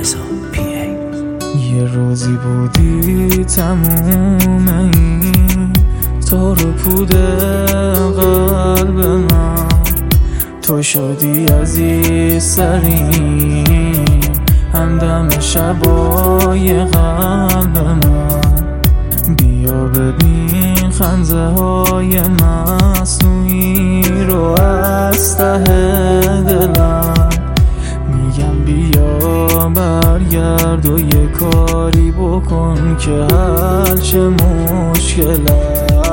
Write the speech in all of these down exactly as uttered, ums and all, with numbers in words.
رضا پی ای. یه روزی بودی تموم این تو رو پوده قلب من، تو شدی عزیزترین همدم شبای قلب من. بیا ببین خنده های مصنوعی رو از ته دلم، میگم بیا برگرد و یه کاری بکن که حل شه مشکلم.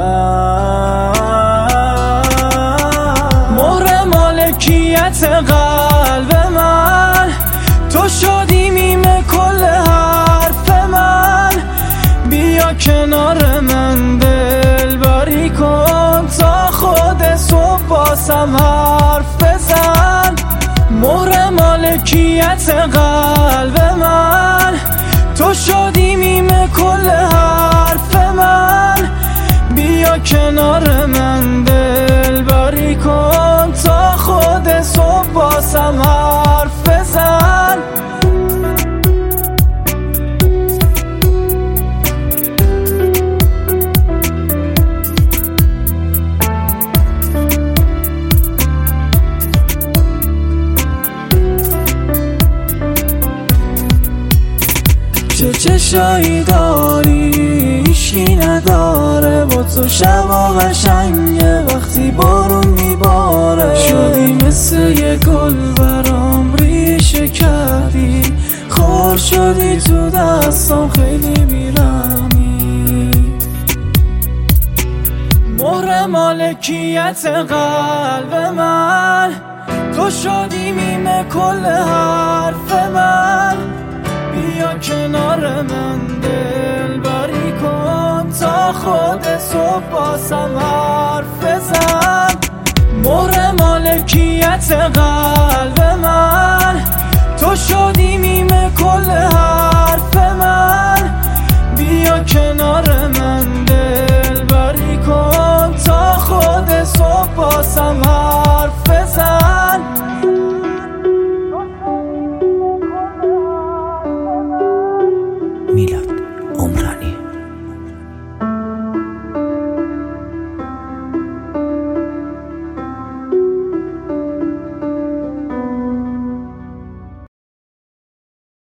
مهر مالکیت قلب من، تو شدی میم کل حرف من. بیا کنار من دلبری کن تا خود صبح باسم حرف بزن. مهر مالکیت قلب من، تو شدی میم کل حرف من. بیا کنار من دلبری کن تا خود صبح باسم حرف بزن. چه چشایی داری هیچکی نداره، با تو شبا قشنگه وقتی بارون میباره. شدی مثل یه گل برام ریشه کردی، خور شدی تو دستام خیلی بیرمی. مهر مالکیت قلب من، تو شدی میم کل حرف من. بیا کنار من دلبری کن تا خود صبح باسم حرف بزن. مهر مالکیت قلب من، تو شدی میم کل حرف من. بیا کنار من دلبری کن تا خود صبح باسم